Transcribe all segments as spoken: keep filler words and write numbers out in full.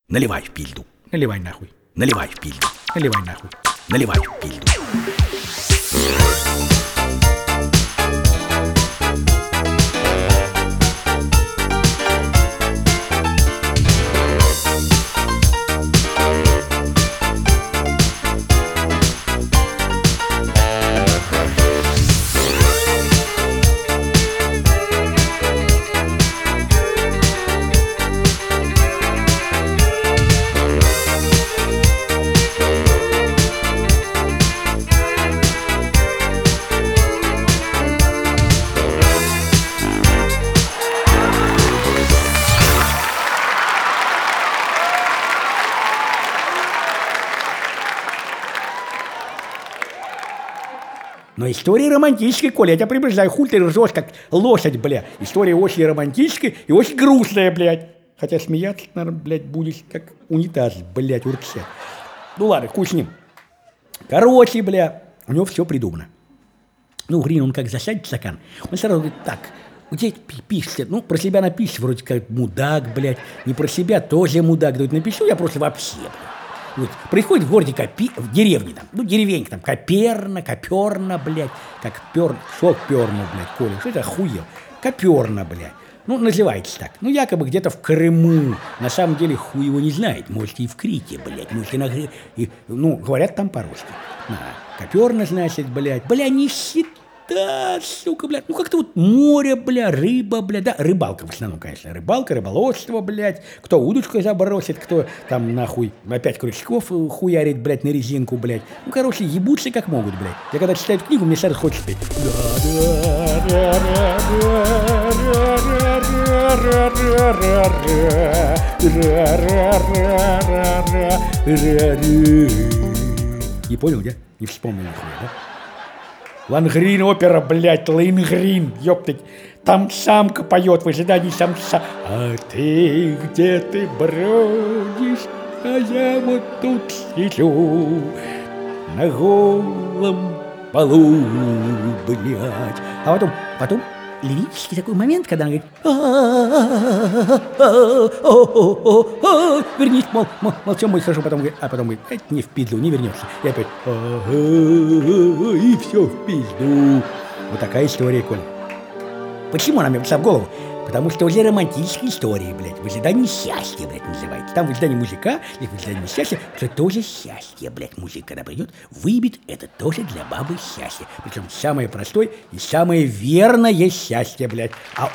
Наливай в пизду. Наливай нахуй. Наливай в пизду. Наливай нахуй. Наливай в пизду. Но история романтическая, Коля, я тебя предупреждаю, хуй ты ржешь, как лошадь, бля. История очень романтическая и очень грустная, блядь. Хотя смеяться, наверное, блядь, будешь как унитаз, блядь, урчать. Ну ладно, хуй с ним. Короче, бля, у него все придумано. Ну, Грин, он как засядет в стакан, он сразу говорит, так, где пишется? Ну, про себя напишешь, вроде как мудак, блядь. Не про себя, тоже мудак. Говорит, напишу я просто вообще, блядь. Вот, происходит в городе Копи... в деревне там, ну, деревенька там, Коперна, Коперна, блядь, как пер... Что Перна, блядь, Коля, что это охуел? Коперна, блядь. Ну, называется так. Ну, якобы где-то в Крыму. На самом деле, хуй его не знает. Может, и в Крите, блядь. Может, и на... И, ну, говорят там по-русски. А, Коперна, значит, блядь. Бля, нищета, сука, блядь. Ну, как-то вот море, бля, рыба, бля. Да, рыбалка в основном, конечно. Рыбалка, рыболовство, блядь. Кто удочкой забросит, кто там, нахуй, опять крючков хуярит, блядь, на резинку, блядь. Ну, короче, ебутся как могут, блядь. Я когда читаю книгу, мне сразу хочется петь. Не понял, я? Не вспомнил нихуя, да? Лангрин опера, блядь, Лейнгрин, ёптать. Там самка поет в ожидании самца. А ты где ты бродишь, а я вот тут сижу на голом полу, блядь. А потом, потом лирический такой момент, когда она говорит, вернись, мол, мол, мол, все будет хорошо, потом говорит, а потом говорит, это не в пизду, не вернешься. И опять, и все в пизду. Вот такая история, Коля. Почему она мне пришла в голову? Потому что уже романтическая история, блядь, в ожидании счастья, блядь, называется. Там в ожидании мужика, или в ожидании счастья, это тоже счастье, блядь. Мужик, когда придет, выбит, это тоже для бабы счастье. Причем самое простое и самое верное счастье, блядь. А...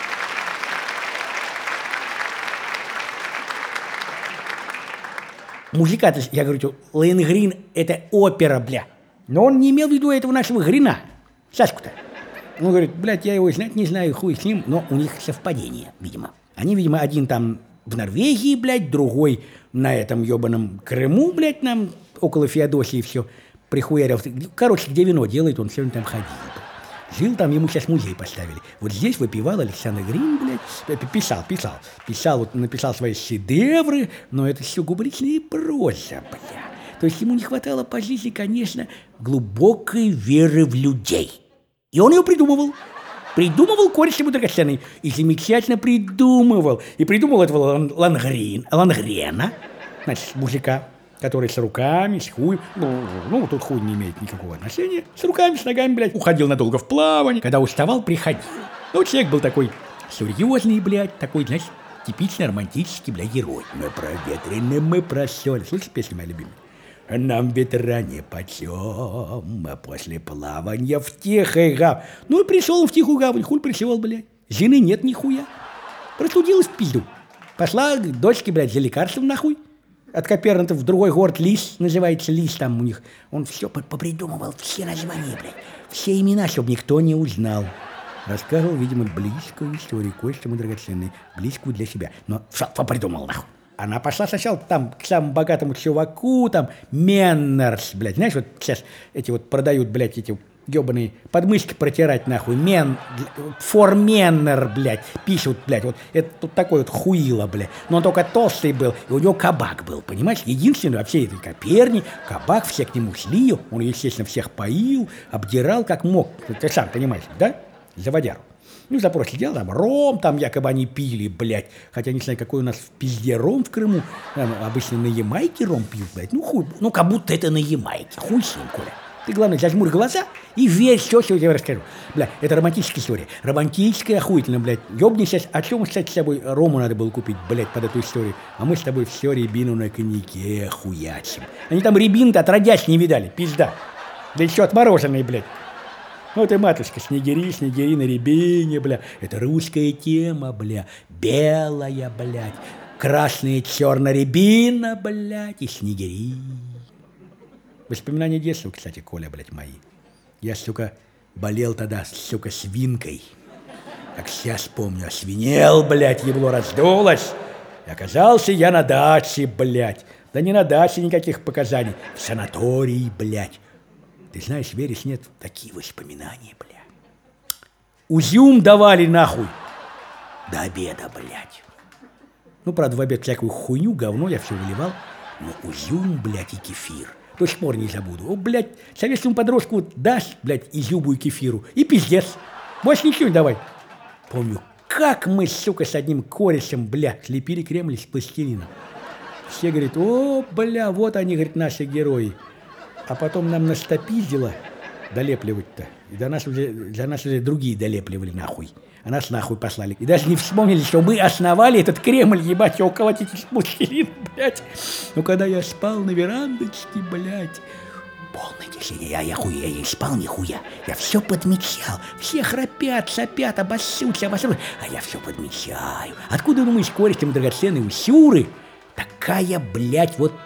Мужика-то, я говорю, Лейнгрин — это опера, бля. Но он не имел в виду этого нашего Грина. Сашку-то. Он говорит, блядь, я его знать не знаю, хуй с ним, но у них совпадение, видимо. Они, видимо, один там в Норвегии, блядь, другой на этом ебаном Крыму, блядь, нам около Феодосии все прихуярил. Короче, где вино делает, он все время там ходил. Жил там, ему сейчас музей поставили. Вот здесь выпивал Александр Грин, блядь, писал, писал, писал, вот написал свои шедевры, но это все губричная проза, блядь. То есть ему не хватало по жизни, конечно, глубокой веры в людей. И он ее придумывал. Придумывал кореш ему драгоценный. И замечательно придумывал. И придумал этого Лангрин, Лангрена, значит, мужика, который с руками, с хуем, ну, ну, тут хуй не имеет никакого отношения, с руками, с ногами, блядь, уходил надолго в плавание. Когда уставал, приходил. Ну, человек был такой серьезный, блядь, такой, знаешь, типичный романтический, блядь, герой. Мы проветрены, мы просёли. Слышишь песню моя любимая? Нам ветра не почем, а после плавания в тихой гавань. Ну и пришел он в тихую гавань, хуй пришел, блядь. Жены нет нихуя. Простудилась в пизду. Пошла к дочке, блядь, за лекарством нахуй. От Коперна в другой город Лис, называется Лис там у них. Он все попридумывал, все названия, блядь. Все имена, чтобы никто не узнал. Рассказывал, видимо, близкую историю, кое-что мы драгоценный, близкую для себя. Но что попридумал нахуй? Она пошла сначала там к самому богатому чуваку, там, Меннерс, блядь. Знаешь, вот сейчас эти вот продают, блядь, эти ебаные подмышки протирать, нахуй. Мен, форменнер, блядь, пишут, блядь. Вот это тут такой вот хуило, блядь. Но он только толстый был, и у него кабак был, понимаешь? Единственный во всей этой Коперне кабак, все к нему шли, он, естественно, всех поил, обдирал как мог. Ты сам понимаешь, да? За водяру. Ну, запрос сидел, там, ром, там, якобы они пили, блядь. Хотя не знаю, какой у нас в пизде ром в Крыму. Там обычно на Ямайке ром пьют, блядь. Ну, хуй, ну, как будто это на Ямайке. Хуй с ним, Коля. Ты, главное, зажмурь глаза и верь все, что я тебе расскажу. Бля, это романтическая история. Романтическая, охуительно, блядь. Ёбни сейчас. А что мы, кстати, с собой рому надо было купить, блядь, под эту историю? А мы с тобой все рябину на коньяке хуячим. Они там рябин-то отродясь не видали, пизда. Да еще отмороженные, блядь. Вот и матушка, снегири, снегири на рябине, бля. Это русская тема, бля. Белая, блядь. Красная, черная рябина, блядь, и снегири. Воспоминания детства, кстати, Коля, блядь, мои. Я, сука, болел тогда, сука, свинкой. Как сейчас помню, освинел, блядь, ебло раздулось. И оказался я на даче, блядь. Да не на даче никаких показаний. В санатории, блядь. Ты знаешь, веришь, нет, такие воспоминания, бля. Узюм давали нахуй. До обеда, блядь. Ну, правда, в обед всякую хуйню, говно я все выливал. Но узюм, блядь, и кефир. До сих пор не забуду. О, блядь, советскому подростку вот дашь, блядь, изюбу и кефиру. И пиздец. Больше ничего не давай. Помню, как мы, сука, с одним корешем, блядь, лепили Кремль из пластилина. Все говорят, о, бля, вот они, говорят, наши герои. А потом нам настопиздило долепливать-то. И до нас уже, для нас уже другие долепливали нахуй. А нас нахуй послали. И даже не вспомнили, что мы основали этот Кремль, ебать, его колотить из пластилина, блядь. Но когда я спал на верандочке, блядь, полная тишина, я, я хуя, я не спал нихуя. Я все подмечал. Все храпят, сопят, обоссутся, обоссутся. А я все подмечаю. Откуда, думаешь, корешем драгоценные усюры? Такая, блядь, вот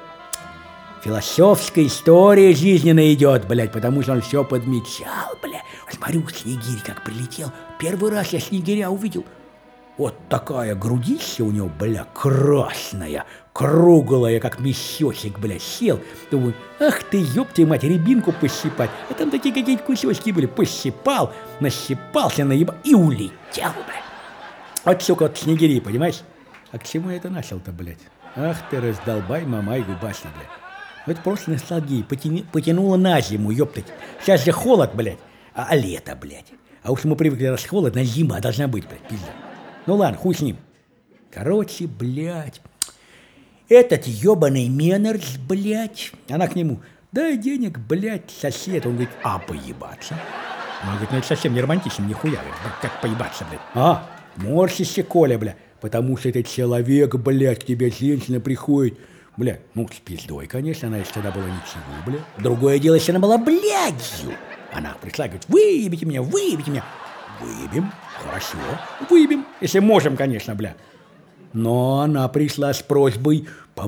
философская история жизненная идет, блядь, потому что он все подмечал, блядь. Смотрю, снегирь как прилетел. Первый раз я снегиря увидел. Вот такая грудища у него, бля, красная, круглая, как месёсик, бля, сел. Думаю, ах ты, ёб твою мать, рябинку посыпать. А там такие какие-то кусочки были. Посыпал, насыпался, наебал и улетел, бля. Вот, сука, вот снегири, понимаешь? А к чему я это начал-то, блядь? Ах ты, раздолбай, мамай, губастый, блядь. Это просто ностальгия, потяни, потянуло на зиму, ёптать. Сейчас же холод, блядь, а, а лето, блядь. А уж мы привыкли, раз холодно, зима должна быть, блядь, пизда. Ну ладно, хуй с ним. Короче, блядь, этот ёбаный Меннерс, блядь, она к нему, дай денег, блядь, сосед. Он говорит, а поебаться? Он говорит, ну это совсем не романтично, нихуя, говорит, как поебаться, блядь. А, морщишься, Коля, блядь, потому что этот человек, блядь, к тебе женщина приходит. Бля, ну, с пиздой, конечно, она если тогда была ничего, бля. Другое дело, если она была блядью. Она пришла и говорит, выебите меня, выебите меня. Выебем, хорошо, выебем, если можем, конечно, бля. Но она пришла с просьбой,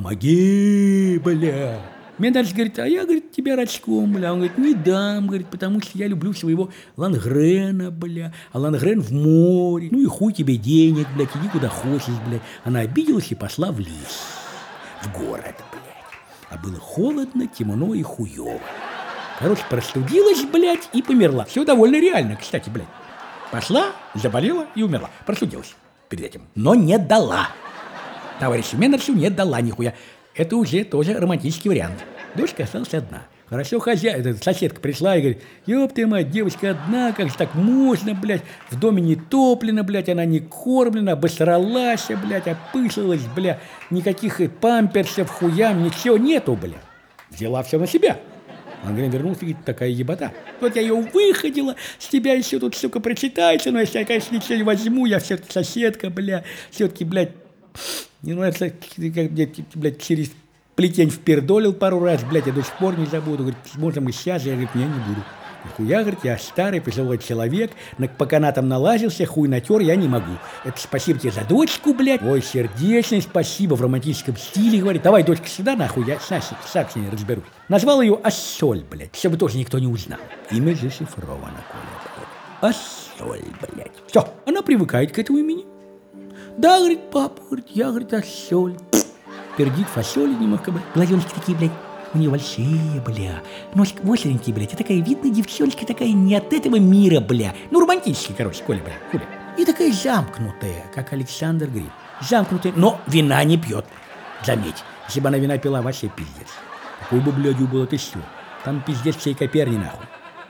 помоги, бля. Мне дальше говорит, а я, говорит, тебя рачком, бля. Он говорит, не дам, говорит, потому что я люблю своего Лангрена, бля. А Лангрен в море. Ну и хуй тебе денег, блядь, иди куда хочешь, блядь. Она обиделась и пошла в лес. В город, блядь. А было холодно, темно и хуёво. Короче, простудилась, блядь, и померла. Все довольно реально, кстати, блядь. Пошла, заболела и умерла. Простудилась перед этим. Но не дала. Товарищу Меннерсу не дала нихуя. Это уже тоже романтический вариант. Дочка осталась одна. Хорошо, хозяйка, соседка пришла и говорит, ёб ты мать, девочка одна, как же так можно, блядь, в доме не топлено, блядь, она не кормлена, обосралась, блядь, опышлилась, блядь, никаких памперсов, хуям, ничего нету, блядь. Взяла все на себя. Ангрен вернулся и говорит, такая ебота. Вот я ее выходила, с тебя еще тут, сука, прочитается, но если я, конечно, ничего не возьму, я все-таки соседка, бля, все-таки, блядь, не нравится, блядь, через плетень впердолил пару раз, блядь, я до сих пор не забуду. Говорит, можно мы сейчас? Я, говорит, не, не буду. Нихуя, говорит, я старый, пожилой человек, по канатам налазился, хуй натер, я не могу. Это спасибо тебе за дочку, блядь. Ой, сердечное спасибо, в романтическом стиле, говорит. Давай, дочка, сюда, нахуй, я сам, сам с ней разберусь. Назвал ее Ассоль, блядь, чтобы тоже никто не узнал. Имя зашифровано, Коля. Ассоль, блядь. Все, она привыкает к этому имени. Да, говорит, папа, говорит, я, говорит, Ассоль. Пердит фасоли немного, блядь. Глазеночки такие, блядь. У нее большие, бля, носик остренький, блядь, и такая видная девчоночка, такая не от этого мира, бля. Ну, романтический, короче, Коля, бля, Коля. И такая замкнутая, как Александр Грин. Замкнутая, но вина не пьет. Заметь, если бы она вина пила, вообще пиздец. Какой бы, блядью было, ты что? Там пиздец всей коперни, нахуй.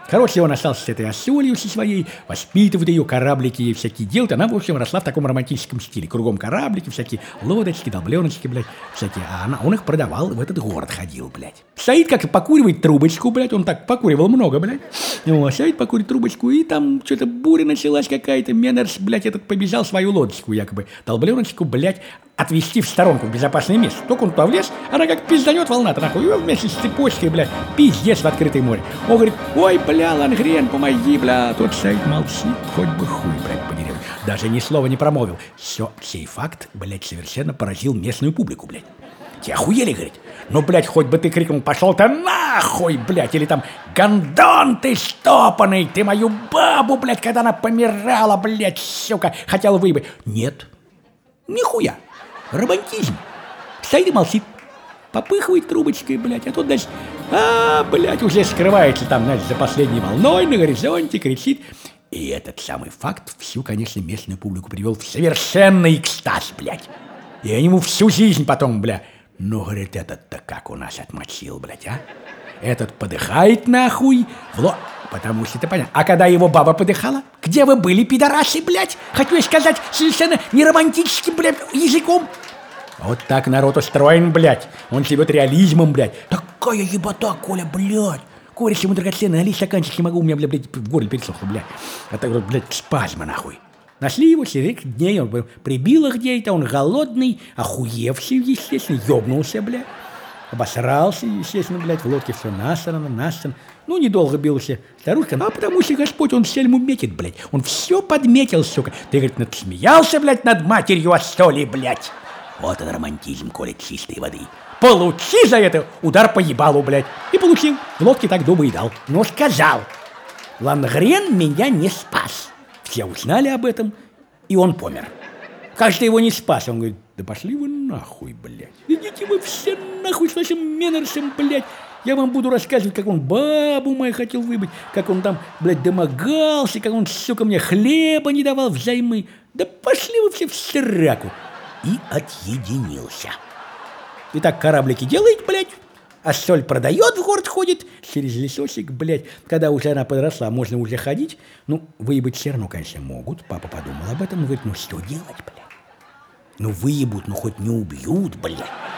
Короче, он остался с этой осолью со своей, воспитывает ее, кораблики ей всякие делают. Она, в общем, росла в таком романтическом стиле. Кругом кораблики, всякие лодочки, долбленочки, блядь, всякие. А она, он их продавал, в этот город ходил, блядь. Стоит, как и покуривает трубочку, блядь. Он так покуривал много, блядь. Вот, стоит, покурит трубочку, и там что-то буря началась какая-то. Меннерс, блядь, этот побежал свою лодочку, якобы, долбленочку, блядь, отвезти в сторонку, в безопасное место. Только он туда влез, она как пизданет волна-то, нахуй, и вместе с цепочкой, блядь, пиздец в открытое море. Он говорит, ой, бля, Лангрен, помоги, бля. Тот стоит, молчит, хоть бы хуй, блядь, подерет. Даже ни слова не промолвил. Все, сей факт, блядь, совершенно поразил местную публику, блядь. Те охуели, говорит. Ну, блядь, хоть бы ты крикнул, пошел ты нахуй, блядь, или там, гондон ты штопанный, ты мою бабу, блядь, когда она помирала, блядь, сука, хотела выебать. Нет, нихуя. Романтизм. Стоит и молчит. Попыхивает трубочкой, блядь, а тут, значит, а, блядь, уже скрывается там, значит, за последней волной на горизонте, кричит. И этот самый факт всю, конечно, местную публику привел в совершенный экстаз, блядь. И они ему всю жизнь потом, бля, ну, говорит, этот-то как у нас отмочил, блядь, а? Этот подыхает нахуй, вло... Потому что это понятно. А когда его баба подыхала, где вы были, пидорасы, блядь? Хочу я сказать совершенно неромантическим, блядь, языком. Вот так народ устроен, блядь. Он живет реализмом, блядь. Такая ебота, Коля, блядь. Коля, ему драгоценный, налей стаканчик, не могу, у меня, блядь, блядь в горле пересохло, блядь. Это, блядь, спазма, нахуй. Нашли его через несколько дней, он прибил их где-то, он голодный, охуевший, естественно, ёбнулся, блядь. Обосрался, естественно, блядь, в лодке все насрано, насрано. Ну, недолго бился старушка, ну, а потому что Господь, он всем ему метит, блядь. Он все подметил, сука. Ты, говорит, надсмеялся, блядь, над матерью Астоли, блядь. Вот он романтизм, Коля, чистой воды. Получи за это удар по ебалу, блядь. И получил. В лодке так дубы и дал. Но сказал, Лангрен меня не спас. Все узнали об этом, и он помер. Как же ты его не спас? Он говорит, да пошли вы нахуй, блядь. Идите вы все нахуй с вашим Меннерсом, блядь. Я вам буду рассказывать, как он бабу мою хотел выбить, как он там, блядь, домогался, как он, сука, мне хлеба не давал взаймы. Да пошли вы все в сраку. И отъединился. И так кораблики делает, блядь, а соль продает, в город ходит, через лесочек, блядь. Когда уже она подросла, можно уже ходить. Ну, выебать все равно, конечно, могут. Папа подумал об этом, говорит, ну что делать, блядь? Ну выебут, ну хоть не убьют, блядь.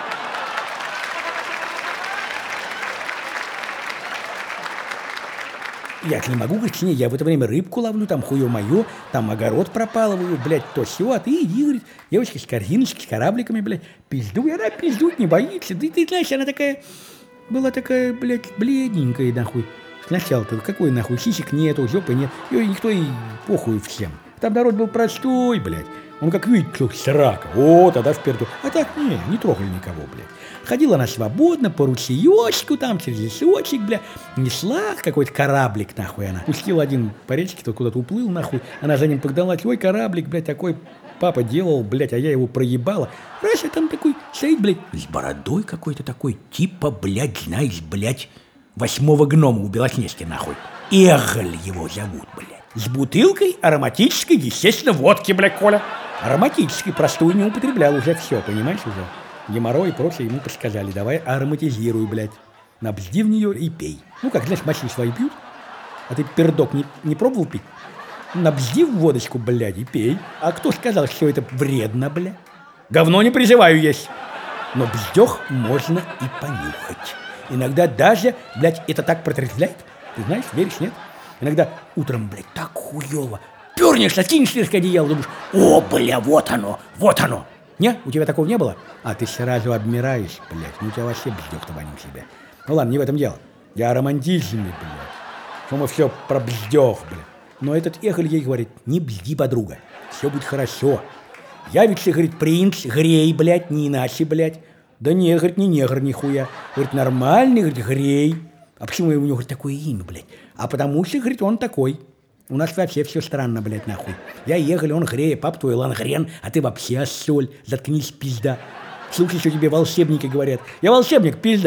Я же не могу, говорит, с ней, я в это время рыбку ловлю, там хуё моё, там огород пропалываю, блядь, то всё, а ты иди, говорит, девочка с корзиночкой, с корабликами, блядь, пиздуй, она пиздует не боится, да ты знаешь, она такая, была такая, блядь, бледненькая, нахуй, сначала-то, какой нахуй, сисек нету, жопы нет, её никто и похуй всем, там народ был простой, блядь, он как видит, что срака, о, тогда впереду, а так, не, не трогали никого, блядь. Ходила она свободно по ручеёчку там, через лесочек, бля, несла какой-то кораблик, нахуй она. Пустила один по речке, тот куда-то уплыл, нахуй. Она за ним погналась, ой, кораблик, блядь, такой папа делал, блядь, а я его проебала. Раз, а там такой стоит, блядь, с бородой какой-то такой, типа, блядь, знаешь, блядь, восьмого гнома у Белоснежки, нахуй. Эголь его зовут, блядь. С бутылкой ароматической, естественно, водки, блядь, Коля. Ароматической, простую не употреблял уже, все, понимаешь, уже. Геморрой и прочее ему подсказали, давай ароматизируй, блядь. Набзди в нее и пей. Ну, как, знаешь, мочи свои пьют, а ты пердок не, не пробовал пить? Набзди в водочку, блядь, и пей. А кто сказал, что это вредно, блядь? Говно не призываю есть. Но бздёх можно и понюхать. Иногда даже, блядь, это так протрезвляет. Ты знаешь, веришь, нет? Иногда утром, блядь, так хуёво. Пёрнешься, кинешь несколько одеял, думаешь, о, бля, вот оно, вот оно. Не? У тебя такого не было? А ты сразу обмираешь, блядь. Ну у тебя вообще бздёх-то воним себя. Ну ладно, не в этом дело. Я романтичный, блядь. Что мы все про бздёх, блядь. Но этот Эхоль ей говорит, не бзди, подруга. Все будет хорошо. Явится, говорит, принц, грей, блядь, не иначе, блядь. Да нет, говорит, не негр, нихуя. Говорит, нормальный, говорит, грей. А почему у него, говорит, такое имя, блядь? А потому что, говорит, он такой. У нас вообще все странно, блядь, нахуй. Я ехал, он грея, пап твой Лангрен, а ты вообще соль. Заткнись, пизда. Слушай, что тебе волшебники говорят. Я волшебник, пизда.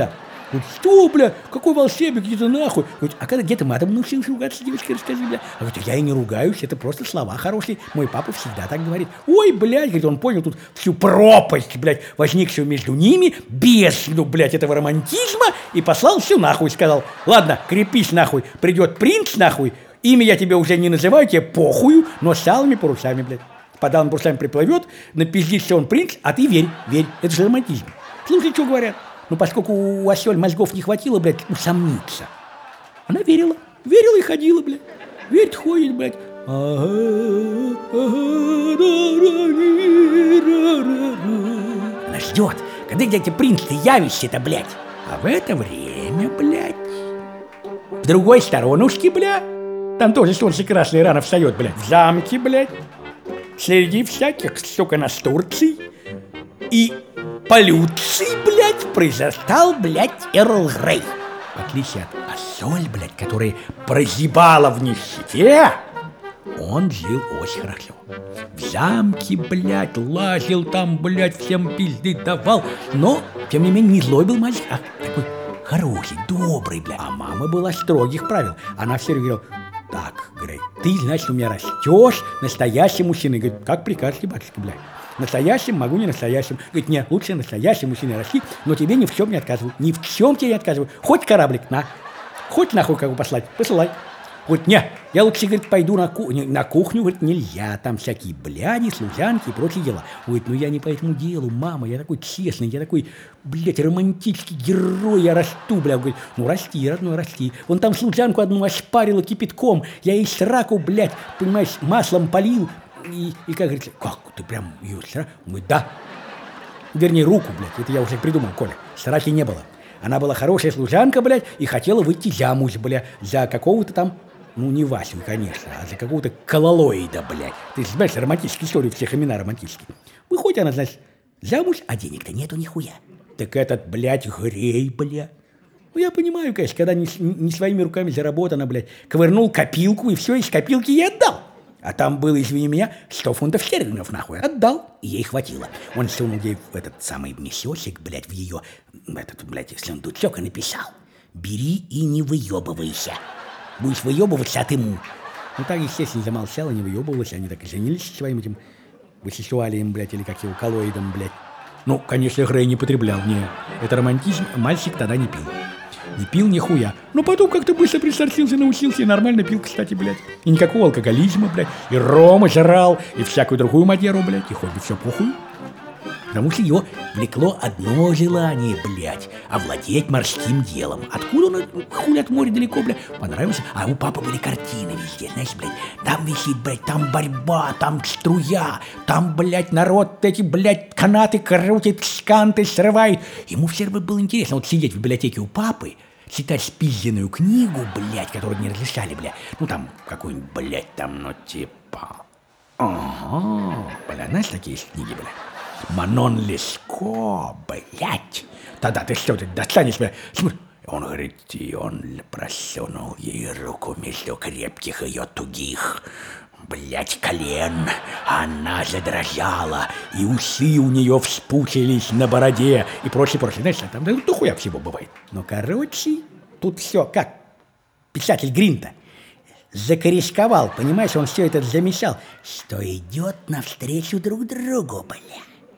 Говорит, что, бля, какой волшебник, где-то нахуй. Говорит, а когда где ты матом научился ругаться, девочка, расскажи, бля. А говорит, я и не ругаюсь, это просто слова хорошие. Мой папа всегда так говорит. Ой, блядь, говорит, он понял тут всю пропасть, блядь, возникшую между ними, бездну, блядь, этого романтизма, и послал все нахуй, сказал, ладно, крепись нахуй, придет принц нахуй, имя я тебе уже не называю, тебе похую, но с алыми парусами, блядь. Под алыми парусами приплывет, напиздишь, что он принц, а ты верь, верь, это же романтизм. Слушай, что говорят. Ну, поскольку у Асель мозгов не хватило, блядь, усомниться. Она верила. Верила и ходила, блядь. Верит, ходит, блядь. Она ждет, когда дядя принц ты явишься-то, блядь. А в это время, блядь, с другой сторонушки, блядь, там тоже солнце красное рано встает, блядь, в замке, блядь, среди всяких, сука, настурций и полюций, блядь, произрастал, блядь, Эрл Грей. В отличие от Асель, блядь, которая прозябала в нищете, он жил очень хорошо. В замке, блядь, лазил там, блядь, всем пизды давал. Но, тем не менее, не злой был мальчик, а такой хороший, добрый, блядь. А мама была строгих правил. Она все время говорила, так, Грей, ты, значит, у меня растешь настоящий мужчина. И говорит, как прикажете, батюшка, блядь. Настоящим могу, не настоящим. Говорит, нет, лучше настоящим мужчиной расти, но тебе ни в чем не отказываю. Ни в чем тебе не отказываю. Хоть кораблик, на. Хоть нахуй кого послать, посылай. Говорит, не, я лучше, говорит, пойду на кухню. На кухню, говорит, нельзя. Там всякие бляди, служанки и прочие дела. Говорит, ну я не по этому делу, мама. Я такой честный, я такой, блядь, романтический герой. Я расту, бля. Говорит, ну расти, родной, расти. Он там служанку одну ошпарила кипятком. Я ей сраку, блядь, понимаешь, маслом полил. И, и как говорится, как, ты прям ее сра? Он говорит, да. Вернее, руку, блядь, это я уже придумал, Коля. Сраки не было. Она была хорошая служанка, блядь, и хотела выйти замуж, блядь, за какого-то там, ну, не Васю, конечно, а за какого-то кололоида, блядь. Ты же знаешь, романтические истории, всех имена романтические. Выходит она, значит, замуж, а денег-то нету нихуя. Так этот, блядь, Грей, блядь. Ну, я понимаю, конечно, когда не, не своими руками заработано, блядь, ковырнул копилку, и все, из копилки я отдал. А там было, извини меня, сто фунтов стерлингов, нахуй. Отдал, и ей хватило. Он сунул ей в этот самый мешочек, блядь, в ее, этот, блядь, сундучок и написал. Бери и не выебывайся. Будешь выебываться, а ты му. Ну, так, естественно, замолчала, не выебывалась. Они так и женились своим этим высексуалием, блядь, или как его, коллоидом, блядь. Ну, конечно, Грей не потреблял, не. Это романтизм, мальчик тогда не пил. Не пил нихуя. Но потом как-то быстро присортился, научился и нормально пил, кстати, блядь. И никакого алкоголизма, блядь. И рома жрал, и всякую другую мадеру, блядь. И хоть бы все похуй. Потому что его влекло одно желание, блядь, овладеть морским делом. Откуда он, хули от моря далеко, блядь, понравился? А у папы были картины везде, знаешь, блядь. Там висит, блядь, там борьба, там струя, там, блядь, народ эти, блядь, канаты крутит, сканты срывает. Ему все равно было интересно вот сидеть в библиотеке у папы, читать спизденную книгу, блядь, которую не разрешали, блядь. Ну, там, какую-нибудь, блядь, там, ну, типа... Ага, блядь, знаешь, такие есть книги, блядь? Манон Леско, блядь. Тогда ты что, ты достанешь, блядь? Смотри. Он говорит, и он просунул ей руку между крепких ее тугих, блядь, колен. Она задрожала, и усы у нее вспучились на бороде, и прочее, прочее. Знаешь, там да, дохуя всего бывает. Но, короче, тут все как писатель Грин-то закорешковал, понимаешь, он все это замешал, что идет навстречу друг другу, блядь.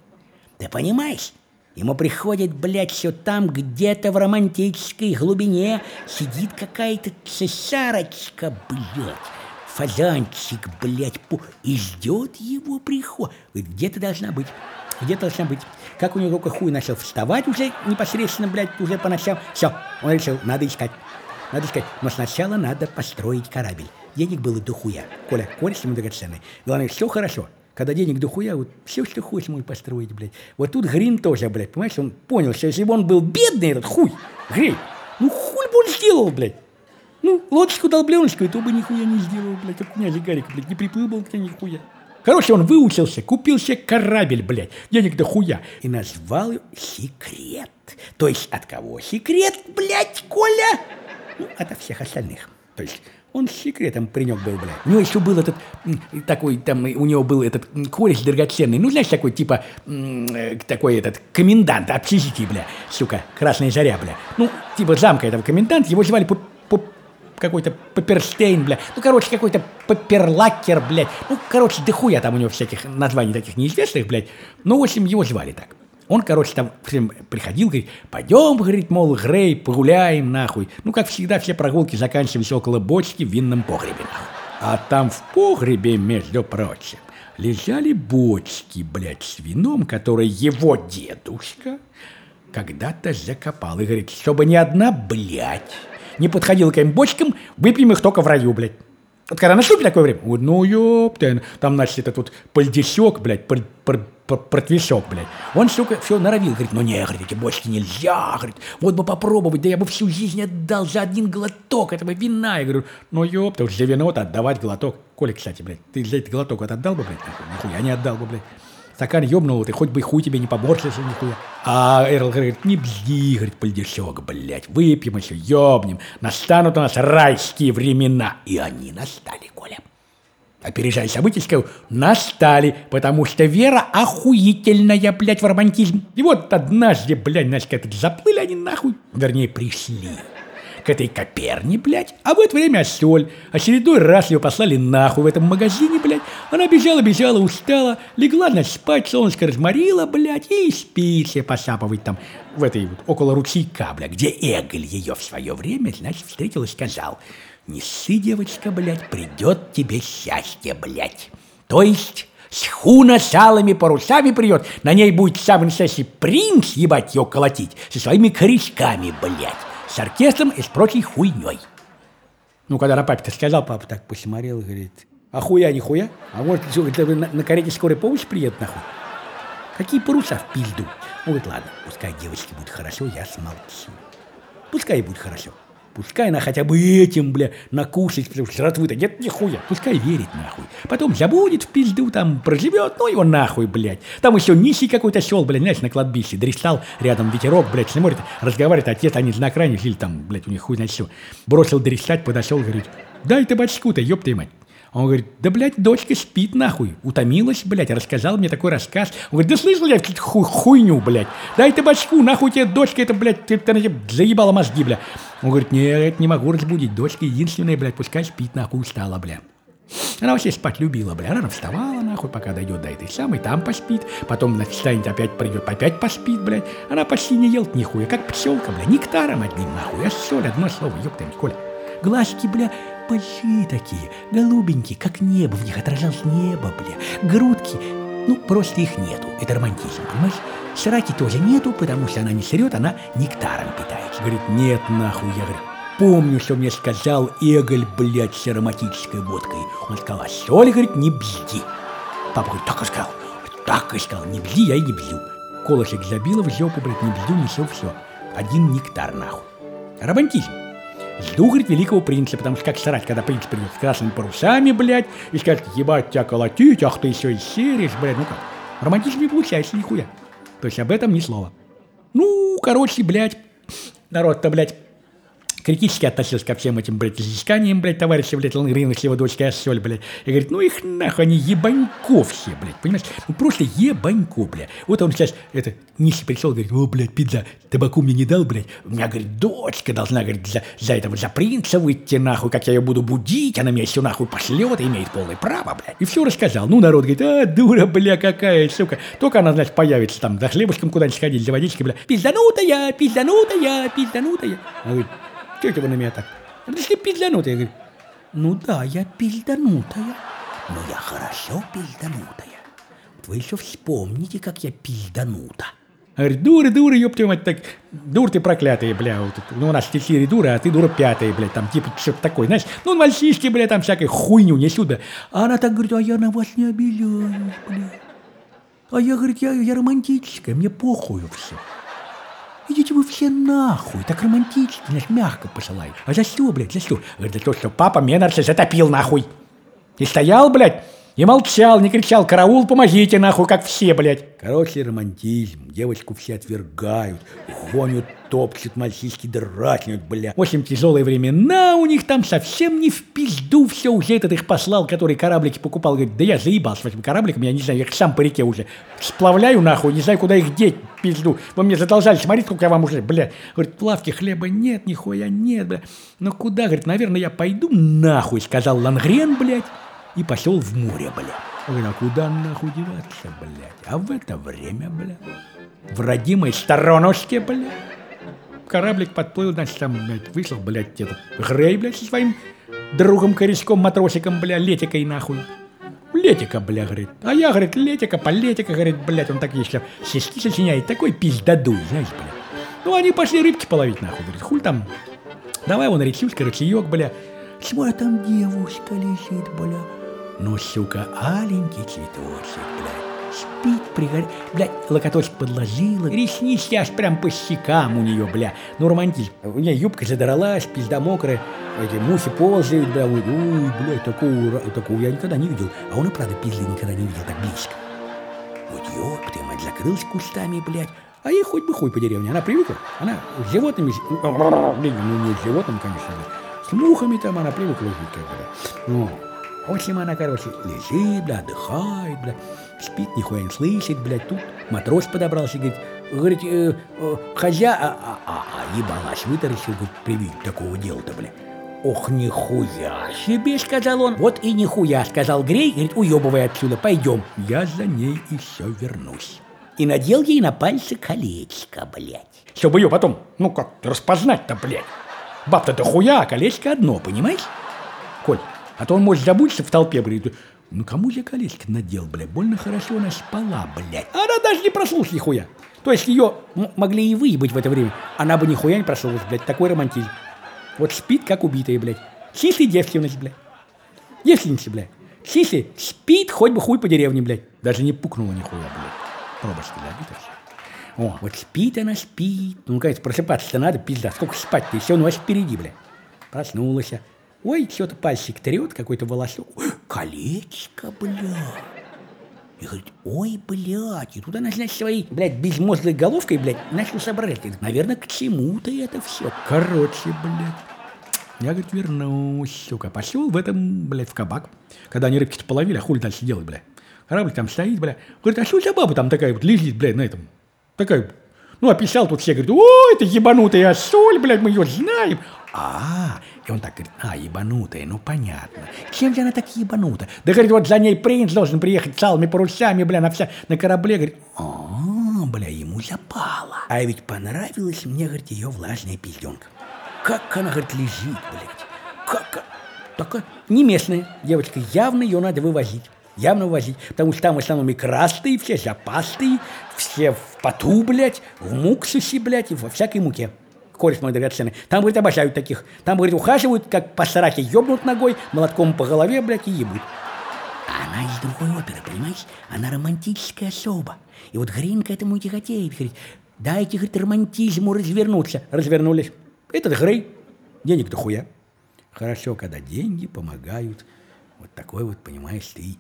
Ты понимаешь? Ему приходит, блядь, все там, где-то в романтической глубине сидит какая-то цесарочка, блядь, фазанчик, блядь, и ждет его приход. Где-то должна быть, где-то должна быть. Как у него только хуй начал вставать уже непосредственно, блядь, уже по ночам. Все, он решил, надо искать, надо искать. Но сначала надо построить корабль. Денег было дохуя. Коля, користь ему драгоценный. Главное, все хорошо. Когда денег дохуя, вот все, что хочешь, можно построить, блядь. Вот тут Грин тоже, блядь, понимаешь, он понял, что если бы он был бедный, этот хуй, Грей, ну хуй бы он сделал, блядь. Ну, лодочку долбленочку, то бы нихуя не сделал, блядь, как князь Гарик, блядь, не приплыл бы он к ней нихуя. Короче, он выучился, купил себе корабль, блядь, денег дохуя, и назвал ее «Секрет». То есть от кого секрет, блядь, Коля? Ну, ото всех остальных. То есть Он с секретом паренек был, блядь. У него еще был этот, такой, там, у него был этот кореш драгоценный, ну, знаешь, такой, типа, такой этот, комендант общежития, бля, сука, Красная Заря, бля. Ну, типа замка этого комендант, его звали по, по, какой-то Паперштейн, бля. Ну, короче, какой-то Паперлакер, блядь. Ну, короче, да хуя там у него всяких названий таких неизвестных, блядь. Ну, в общем, его звали так. Он, короче, там всем приходил, говорит, пойдем, говорит, мол, Грей, погуляем, нахуй. Ну, как всегда, все прогулки заканчивались около бочки в винном погребе, нахуй. А там в погребе, между прочим, лежали бочки, блядь, с вином, которые его дедушка когда-то закопал. И говорит, чтобы ни одна, блядь, не подходила к этим бочкам, выпьем их только в раю, блядь. Вот когда наступит такое время, вот, ну, ёпта, там, значит, этот вот пальдесёк, блядь, паль, паль, протвишок, блядь. Он, сука, все норовил, говорит, ну, не, говорит, эти бочки нельзя, говорит, вот бы попробовать, да я бы всю жизнь отдал за один глоток этого вина. Я говорю, ну, ёпта, уж за вино-то отдавать глоток. Коля, кстати, блядь, ты за этот глоток вот отдал бы, блядь, нахуй? Нихуя не отдал бы, блядь. Стакан ёбнул, ты хоть бы хуй тебе не поборчился, нихуя. А Эрл говорит, не бзди, говорит, пальдешок, блядь, выпьем еще, ёбнем. Настанут у нас райские времена. И они настали, Коля. Опережая события, скажу, настали, потому что вера охуительная, блядь, в романтизм. И вот однажды, блядь, значит, как заплыли они нахуй, вернее, пришли к этой коперне, блядь, а в это время соль. Очередной раз ее послали нахуй в этом магазине, блядь. Она бежала, бежала, устала, легла, значит, спать, солнышко разморила, блядь, и спит себе, посапывать там в этой вот, около ручейка, блядь, где Эголь ее в свое время, значит, встретил и сказал, не ссы, девочка, блядь, придет тебе счастье, блядь. То есть шхуна с алыми парусами придет, на ней будет самый настоящий принц, ебать, ее колотить, со своими корешками, блядь. С оркестром и с прочей хуйней. Ну, когда на папе-то сказал, папа так посмотрел и говорит, а хуя, не хуя? А может, это вы на, на карете скорой помощи приедет, нахуй? Какие паруса в пизду? Ну, говорит, ладно, пускай девочке будет хорошо, я смолчу. Пускай ей будет хорошо. Пускай она хотя бы этим, бля, накушать, потому что жратвы-то нет нихуя. Пускай верит, нахуй. Потом забудет в пизду, там, проживет, ну его нахуй, блядь. Там еще нищий какой-то сел, блядь, знаешь, на кладбище. Дристал, рядом ветерок, блядь, смотрит, разговаривает, отец, они на окраине жили, там, блядь, у них хуй знает что. Бросил дристать, подошел, говорит, дай ты бачку-то, ёб ты мать. Он говорит, да, блядь, дочка спит, нахуй. Утомилась, блядь, рассказал мне такой рассказ. Он говорит, да слышал я какую-то хуй, хуйню, блядь. Дай ты бачку, нахуй тебе дочка, это, блядь, ты, ты, ты заебала мозги, бля. Он говорит, нет, не могу разбудить. Дочка единственная, блядь, пускай спит, нахуй, устала, бля. Она вообще спать любила, бля. Она вставала, нахуй, пока дойдет до этой самой, там поспит. Потом, значит, встанет, опять придет, опять поспит, блядь. Она почти не ел нихуя, как пчелка, бля. Нектаром одним, нахуй. А соль, одно слово, ёпта, Коля. Глазки, бля, большие такие, голубенькие, как небо, в них отражалось небо, бля. Грудки, ну, просто их нету. Это романтизм, понимаешь? Сраки тоже нету, потому что она не срет, она нектаром питается. Говорит, нет, нахуй, я говорю, помню, что мне сказал Эголь, блядь, с ароматической водкой. Он сказал, а соль, говорит, не бзди. Папа говорит, так и сказал, так и сказал, не бзди, я и не бзю. Колышек забила в жопу, блядь, не бзду, не все, все. Один нектар, нахуй. Романтизм. Жду, говорит, великого принца, потому что как срать, когда принц придет с красными парусами, блядь, и скажет, ебать, тебя колотить, ах ты еще и серишь, блядь, ну как. Романтизм не получается нихуя. То есть об этом ни слова. Ну, короче, блядь, народ-то, блядь, критически относился ко всем этим, блядь, изысканиям, блядь, товарища, блядь, Лангрина, с его дочкой Ассоль, блядь. И говорит, ну их нахуй, они ебанько все, блядь, понимаешь? Ну просто ебанько, блядь. Вот он сейчас, это, нищий пришел, говорит, о, блядь, пизда, табаку мне не дал, блядь. У меня, говорит, дочка должна, говорит, за, за этого, за принца выйти, нахуй, как я ее буду будить, она меня все нахуй пошлет и имеет полное право, блядь. И все рассказал. Ну, народ говорит, а, дура, бля, какая, сука. Только она, значит, появится там, за хлебушком куда-нибудь сходить, за водичкой, бля. Пизданутая, пизданутая, пизданутая. Она говорит, что это вы на меня так? А ты пизданутая. Я говорю, ну да, я пизданутая. Но я хорошо пизданутая. Вот вы еще вспомните, как я пизданута. Говорит, дура, дура, ёб твою мать, так, дур ты проклятая, бля, вот, ну у нас четыре дура, а ты дура пятая, блядь, там типа что-то такое, знаешь, ну мальчишки, бля, там всякой хуйню несут, да. А она так говорит, а я на вас не обижаюсь, бля. А я, говорит, я, я романтическая, мне похую все. Идите вы все нахуй, так романтически, значит, мягко посылай. А за что, блядь, за что? Говорит, за то, что папа меня, нарцисс, затопил нахуй. И стоял, блядь, И молчал, не кричал: караул, помогите, нахуй, как все, блядь. Короче, романтизм. Девочку все отвергают, гонят, топчут, мальчишки дразнят, бля. В общем, тяжелые времена у них там совсем не в пизду все. Уже этот их послал, который кораблики покупал. Говорит: да я заебался с этим корабликом, я не знаю, я их сам по реке уже сплавляю, нахуй, не знаю, куда их деть, пизду. Вы мне задолжали, смотрите, сколько я вам уже, бля. Говорит: в лавке хлеба нет, нихуя нет, бля. Ну куда, говорит, наверное, я пойду нахуй, сказал Лангрен, блядь. И пошел в море, бля. Говорю: а куда нахуй деваться, блядь? А в это время, бля, в родимой сторонушке, бля, кораблик подплыл, значит, там, блядь, вышел, блядь, этот Грей, блядь, со своим другом-корешком, матросиком, бля, Летикой, нахуй. Летика, бля, говорит. А я, говорит, Летика, полетика, говорит, блядь, он так еще стишки сочиняет, такой пиздодуй, знаешь, бля. Ну, они пошли рыбки половить, нахуй, говорит, хуй там, давай вон речушка, ручеек, бля. Смотри, там девушка лежит, бля. Ну, сука, аленький цветочек, блядь, спит, пригорит, блядь, локоточек подложила, ресницы аж прям по щекам у нее, бля, ну, романтизм. У нее юбка задралась, пизда мокрая, эти мухи ползают, бля, ой, блядь, такого, такого я никогда не видел, а он и правда пизды никогда не видел так близко. Вот ёб ты, мать, закрылась кустами, блядь, а ей хоть бы хуй по деревне, она привыкла, она с животными, ну, не с животными, конечно, с мухами там она привыкла жить, как бы, ну. В общем, она, короче, лежит, бля, отдыхает, бля, спит, нихуя не слышит, блядь, тут матрос подобрался, говорит, говорит, э, э, хозя, а, а, а, а, ебалась, вытаращил, говорит, привет, такого дела-то, бля. Ох, нихуя себе, сказал он. Вот и нихуя, сказал Грей, говорит, уебывай отсюда, пойдем. Я за ней и все вернусь. И надел ей на пальцы колечко, блядь. Чтобы ее потом, ну как, распознать-то, блядь. Баб-то дохуя, а колечко одно, понимаешь? Коль, а то он может забудется в толпе, блядь. Ну кому же колечко надел, блядь? Больно хорошо она спала, блядь. Она даже не проснулась нихуя. То есть ее могли и выебать в это время. Она бы нихуя не проснулась, блядь. Такой романтизм. Вот спит, как убитая, блядь. Чистая девственность, блядь. Девственница, блядь. Чистая, спит, хоть бы хуй по деревне, блядь. Даже не пукнула нихуя, блядь. Пробочка, блядь, убитая. О, вот спит она, спит. Ну, конечно, просыпаться-то надо, пизда. Сколько спать-то, еще ночь впереди, блядь. Проснулась. Ой, что-то пальчик трет, какой-то волосок. Колечко, блядь. И говорит, ой, блядь. И тут она, значит, своей, блядь, безмозглой головкой, блядь, начал соображать. Наверное, к чему-то это все. Короче, блядь. Я, говорит, вернусь, сука. Пошел в этом, блядь, в кабак. Когда они рыбки-то половили, а хули дальше делать, блядь. Корабль там стоит, блядь. Говорит, а что за баба там такая вот лежит, блядь, на этом? Такая, ну, описал тут все, говорит, ой, это ебанутая соль, блядь, мы ее знаем. А, и он так говорит, а, ебанутая, ну, понятно. Чем же она так ебанута? Да, говорит, вот за ней принц должен приехать целыми парусами, бля, на, вся, на корабле. Говорит, а, бля, ему запало. А ведь понравилась мне, говорит, ее влажная пизденка. Как она, говорит, лежит, блядь. Как, такая, не местная девочка, явно ее надо вывозить. Явно вывозить, потому что там в основном и красные, все запастые, все в поту, блядь, в муксусе, блядь, и во всякой муке. Кореш мой драгоценный. Там, говорит, обожают таких. Там, говорит, ухаживают, как по сраке ёбнут ногой, молотком по голове, блядь, и ебут. А она из другой оперы, понимаешь? Она романтическая особа. И вот Грин к этому и тяготеет. Говорит, дайте, говорит, романтизму развернуться. Развернулись. Этот Грей. Денег до хуя. Хорошо, когда деньги помогают. Вот такой вот, понимаешь, ты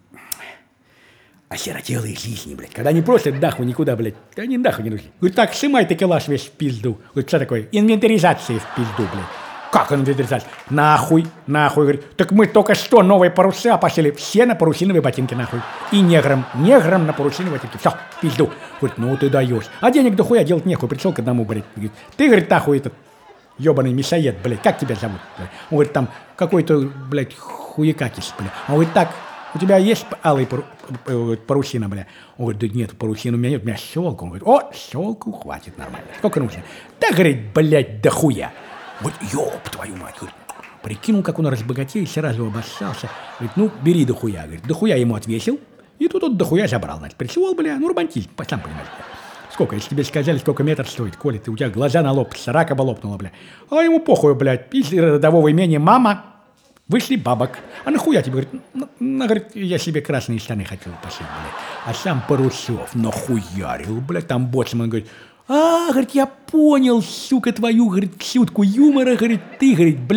осиротелые жизни, блядь. Когда не просят нахуй никуда, блядь. Да они нахуй не нужны. Говорит, так, сымай такелаж весь в пизду. Говорит, что такое? Инвентаризация в пизду, блядь. Как инвентаризация? Нахуй, нахуй. Говорит, так мы только что новые паруса пошли. Все на парусиновые ботинки, нахуй. И неграм, неграм на парусиновые ботинки. Все, в пизду. Говорит, ну ты даешь. А денег дохуя делать нехуй. Пришел к одному, блядь. Говорит, ты, говорит, нахуй этот ебаный мясоед, блядь. Как тебя зовут? Блядь? Он говорит, там какой-то, блядь, хуякакис, бля. Он говорит, так, у тебя есть алый пару, парусина, бля? Он говорит, да нет, парусина у меня нет, у меня щелка. Он говорит, о, щелку хватит нормально. Сколько нужно? Да, говорит, блядь, да хуя. Говорит, ёб твою мать. Говорит, прикинул, как он разбогатеет, сразу обоссался. Говорит, ну, бери да хуя. Говорит, да хуя ему отвесил. И тут он да хуя забрал, значит. Пришел, бля, ну, романтизм, сам понимаешь, бля. Сколько, если тебе сказали, сколько метр стоит, Коля, ты, у тебя глаза на лоб, ракоба лопнула, бля. А ему похуй, блядь, из родового имени мама. Вышли бабок. А нахуя тебе, говорит, ну, ну, говорит, я себе красные штаны хотел пошить, блядь. А сам Парусев нахуярил, блядь, там боцман, говорит, а, говорит, я понял, сука, твою, говорит, шутку юмора, говорит, ты, говорит, блядь,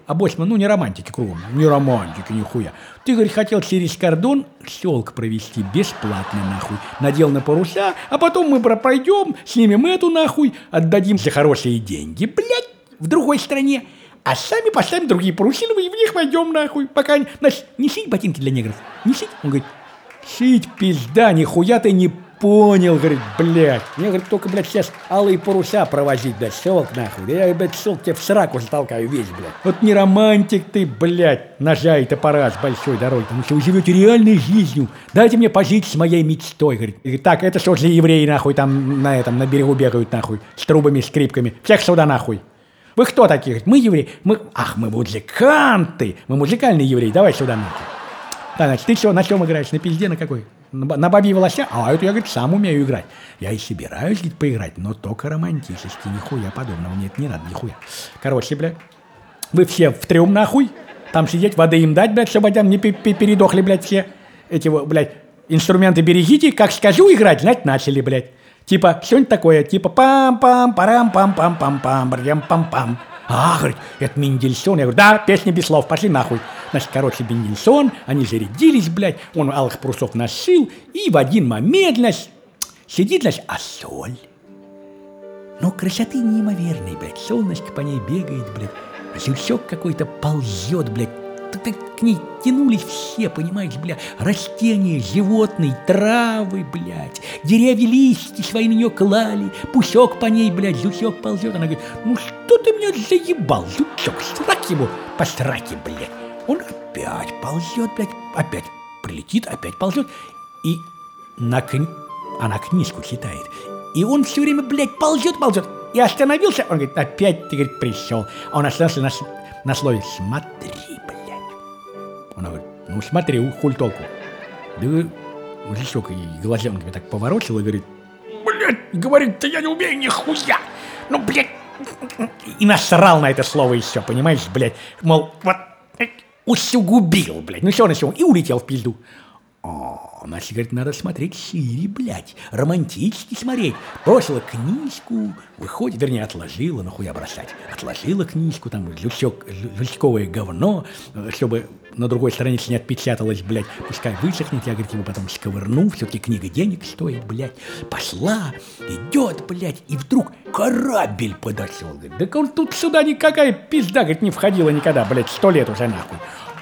а Босман, ну, не романтики кругом, не романтики, нихуя. Ты, говорит, хотел через кордон селк провести бесплатно, нахуй. Надел на паруса, а потом мы пройдем, снимем эту, нахуй, отдадим за хорошие деньги, блядь, в другой стране. А сами поставим другие парусины, и в них войдем, нахуй, пока... Значит, не шить ботинки для негров, не шить. Он говорит, шить пизда, нихуя ты не понял, говорит, блядь. Мне, говорит, только, блядь, сейчас алые паруса провозить, блядь, селк, нахуй. Я, блядь, селк тебе в сраку затолкаю весь, блядь. Вот не романтик ты, блядь, ножа и топора с большой дороги, потому что вы живете реальной жизнью. Дайте мне пожить с моей мечтой, говорит. И, так, это что за евреи, нахуй, там на этом, на берегу бегают, нахуй, с трубами, скрипками. Всех сюда, нахуй. Вы кто такие? Мы евреи. Мы... Ах, мы музыканты. Мы музыкальные евреи. Давай сюда, нахуй. Да, значит, ты что, на чем играешь? На пизде на какой? На, на бабьей волосе? А это я, говорит, сам умею играть. Я и собираюсь, говорит, поиграть, но только романтически. Нихуя подобного. Мне это не надо, нихуя. Короче, блядь, вы все в трюм, нахуй. Там сидеть, воды им дать, блядь, чтобы там не передохли, блядь, все. Эти, блядь, инструменты берегите. Как скажу играть, знать, начали, блядь. Типа, что-нибудь такое, типа пам-пам-парам-пам-пам-пам-пам-пам-пам. А, говорит, это Мендельсон. Я говорю, да, песня без слов, пошли нахуй. Значит, короче, Мендельсон, они зарядились, блядь, он алых парусов нашил, и в один момент, значит, сидит, значит, а соль. Ну, красоты неимоверной, блядь, солнышко по ней бегает, блядь, жучок какой-то ползет, блядь. К ней тянулись все, понимаешь, бля, растения, животные, травы, блядь, деревья, листья свои на нее клали, пусек по ней, блядь, жучок ползет. Она говорит, ну что ты меня заебал, жучок, срак его по сраке, блядь. Он опять ползет, блядь, опять прилетит, опять ползет, и на кни... она книжку читает. И он все время, блядь, ползет, ползет, и остановился, он говорит, опять ты, говорит, пришел. Он остался на, на слове «смотри». Она говорит, ну смотри, хуль толку. Да, жучок и глазенками так поворочил и говорит, блядь, говорит, да я не умею нихуя. Ну, блядь, и насрал на это слово еще, понимаешь, блядь. Мол, вот, усугубил, блядь. Ну все, на все, и улетел в пизду. О, значит, говорит, надо смотреть шире, блядь, романтически смотреть. Бросила книжку, выходит, вернее, отложила, нахуя бросать. Отложила книжку, там, жучок, жучковое говно, чтобы на другой странице не отпечаталось, блядь. Пускай высохнет, я, говорит, его потом сковырну, все-таки книга денег стоит, блядь. Пошла, идет, блядь, и вдруг корабль подошел. Говорит, да он тут сюда никакая пизда, говорит, не входила никогда, блядь, сто лет уже, нахуй.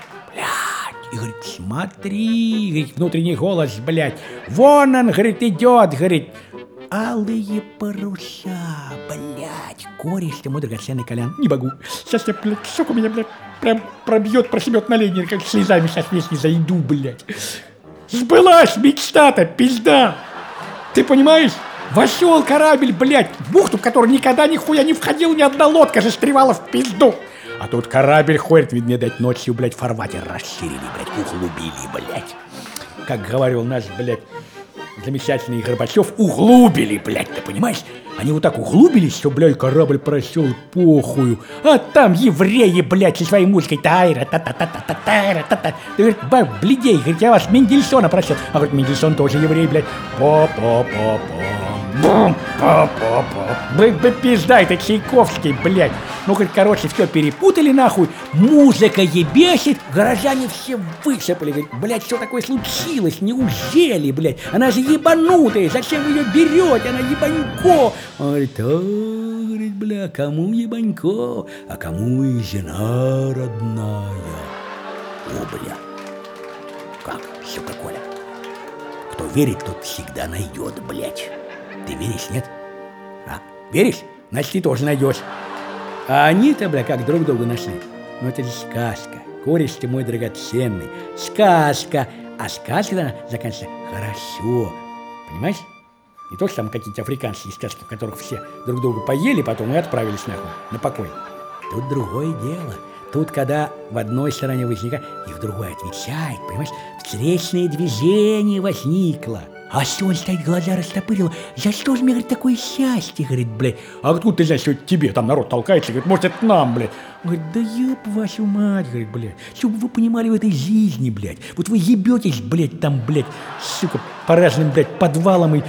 И говорит, смотри, говорит, внутренний голос, блядь, вон он, говорит, идет, говорит, алые паруса, блядь, кореш ты мой драгоценный Колян. Не могу, сейчас я, блядь, сука, меня, блядь, прям пробьет, просебет на линии, как слезами сейчас весь не зайду, блядь. Сбылась мечта-то, пизда, ты понимаешь? Вошел корабль, блядь, в бухту, в которую никогда нихуя не входил, ни одна лодка застревала в пизду. А тут корабль ходит, ведь мне дать ночью, блядь, фарватер расширили, блядь, углубили, блядь. Как говорил наш, блядь, замечательный Горбачев, углубили, блядь, ты понимаешь? Они вот так углубились, что, блядь, корабль просел похую. А там евреи, блядь, со своей музыкой тайра та та та та та тайра та та. Ты, говорит, баб, блядей, говорит, я вас Мендельсона просил. А, говорит, Мендельсон тоже еврей, блядь. По-по-по-по. Бум, па-па-па. Блядь, пизда, это Чайковский, блядь. Ну, говорит, короче, все перепутали, нахуй. Музыка ебесит, горожане все высыпали. Говорит, блядь, что такое случилось? Неужели, блядь? Она же ебанутая, зачем вы ее берете? Она ебанько. Он говорит, а, говорит, бля, кому ебанько? А кому и жена родная? О, бля. Как, сука, Коля? Кто верит, тот всегда найдет, блядь. Ты веришь, нет? А, веришь? Значит, ты тоже найдешь. А они-то, бля, как друг друга нашли. Ну, это же сказка. Кореш ты мой драгоценный. Сказка. А сказка заканчивается хорошо. Понимаешь? Не то, что там какие-то африканские сказки, в которых все друг друга поели потом и отправились нахуй на покой. Тут другое дело. Тут, когда в одной стороне возникает, и в другой отвечает, понимаешь? Встречное движение возникло. А что он стоит, глаза растопырил? За что же мне, говорит, такое счастье, говорит, блядь? А откуда ты знаешь, что это тебе там народ толкается? Говорит, может, это нам, блядь? Он говорит, да еб вашу мать, говорит, блядь. Чтобы вы понимали в этой жизни, блядь. Вот вы ебетесь, блядь, там, блядь, сука, по разным, блядь, подвалам и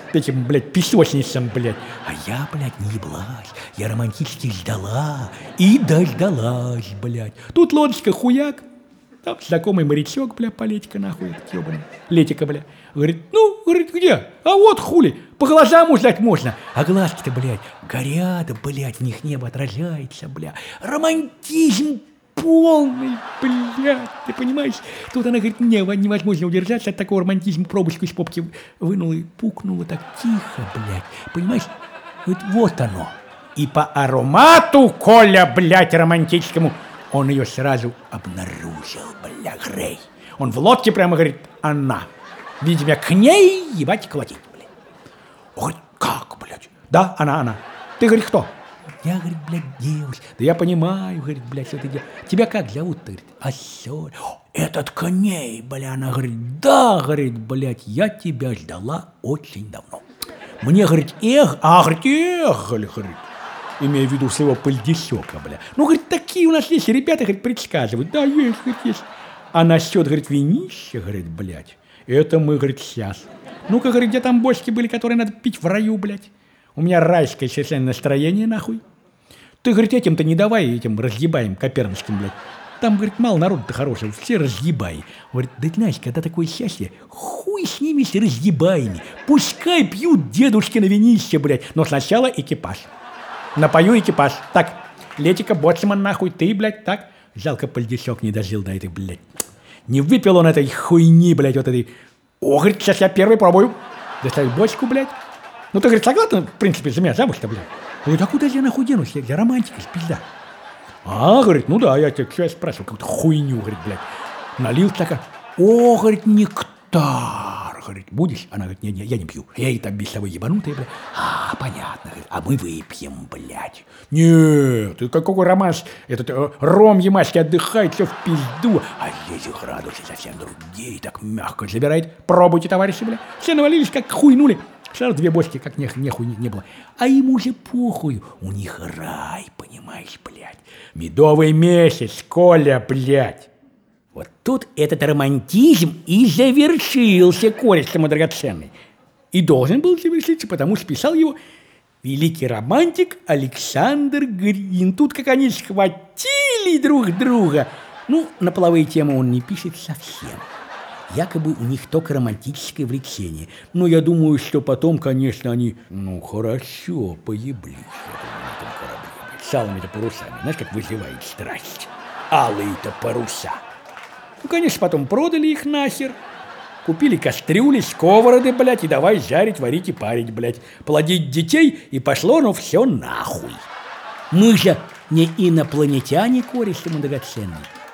этим, блядь, песочницам, блядь. А я, блядь, не еблась. Я романтически ждала. И дождалась, блядь. Тут лодочка хуяк. Там знакомый морячок, бля, полетика нахуй, этот ёбаный. Летика, бля. Говорит, ну, говорит, где? А вот хули. По глазам узнать можно. А глазки-то, блядь, горят, блядь, в них небо отражается, бля. Романтизм полный, блядь, ты понимаешь? Тут она говорит, не, невозможно удержаться от такого романтизма. Пробочку из попки вынула и пукнула так тихо, блядь. Понимаешь? Говорит, вот оно. И по аромату, Коля, блядь, романтическому, он ее сразу обнаружил, бля, Грей. Он в лодке прямо говорит, она. Видимо, к ней ебать колотить, блядь. Он говорит, как, блядь? Да, она, она. Ты, говорит, кто? Я, говорит, блядь, девушка. Да я понимаю, говорит, блядь, что ты делаешь. Тебя как зовут, ты, говорит? Ассоль. Этот к ней, бля, она говорит, да, говорит, блядь, я тебя ждала очень давно. Мне, говорит, эх, а, говорит, эх, говорит, имея в виду своего пыльдесека, бля. Ну, говорит, такие у нас есть ребята, говорит, предсказывают. Да, есть, говорит, есть. А насчет, говорит, винища, говорит, блядь, это мы, говорит, сейчас. Ну-ка, говорит, где там бочки были, которые надо пить в раю, блядь? У меня райское совершенно настроение, нахуй. Ты, говорит, этим-то не давай, этим разъебаем копернским, блядь. Там, говорит, мало народу-то хорошего, все разъебай. Говорит, да знаешь, когда такое счастье, хуй с ними с разъебаями. Пускай пьют дедушки на винище, блядь, но сначала экипаж. Напою экипаж. Так, Летика, боцман, нахуй, ты, блядь, так. Жалко, пыльдесек не дожил до этой, блядь. Не выпил он этой хуйни, блядь, вот этой. О, говорит, сейчас я первый пробую. Доставить бочку, блядь. Ну, ты, говорит, согласна, в принципе, за меня замуж-то, блядь? Говорит, а куда я нахуй денусь? Я, я романтика, пизда. А, говорит, ну да, я тебя, что я спрашивал, какую-то хуйню, говорит, блядь. Налил такая. О, говорит, нектар, говорит, будешь? Она говорит, не, не, я не пью. Я и там без собой ебанутая, блядь. А, понятно, говорит, а мы выпьем, блядь. Нет, это какой романс, этот э, ром ямайский отдыхает, все в пизду. А здесь градусы совсем другие, так мягко забирает. Пробуйте, товарищи, блядь. Все навалились, как хуйнули. Сразу две бочки, как нех, нехуй не, не было. А ему же похуй. У них рай, понимаешь, блядь. Медовый месяц, Коля, блядь. Вот тут этот романтизм и завершился, кореш мой драгоценный. И должен был завершиться, потому что писал его великий романтик Александр Грин. Тут как они схватили друг друга. Ну, на половые темы он не пишет совсем. Якобы у них только романтическое влечение. Но я думаю, что потом, конечно, они, ну, хорошо поеблись на этом корабле. С алыми-то парусами. Знаешь, как вызывает страсть? Алые-то паруса. Ну, конечно, потом продали их нахер. Купили кастрюли, сковороды, блядь, и давай жарить, варить и парить, блядь. Плодить детей, и пошло, ну, все нахуй. Мы же не инопланетяне, кореши мы драгоценные.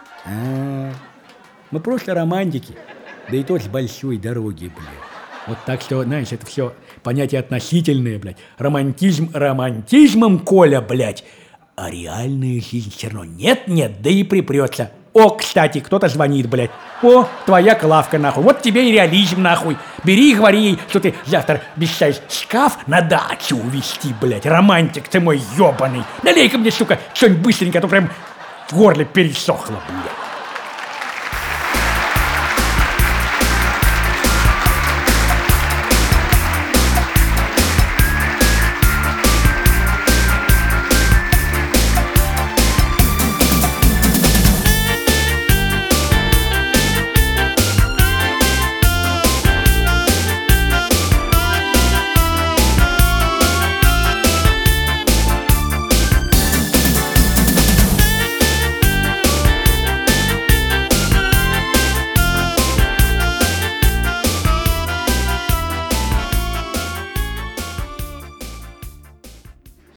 А, мы просто романтики. Да и то с большой дороги, блядь. Вот так что, знаешь, это все понятие относительное, блядь. Романтизм романтизмом, Коля, блядь. А реальная жизнь все равно нет-нет, да и припрется. О, кстати, кто-то звонит, блядь. О, твоя Клавка, нахуй. Вот тебе и реализм, нахуй. Бери и говори ей, что ты завтра обещаешь шкаф на дачу увезти, блядь. Романтик ты мой ебаный. Налей-ка мне, сука, что-нибудь быстренько, а то прям в горле пересохло, блядь.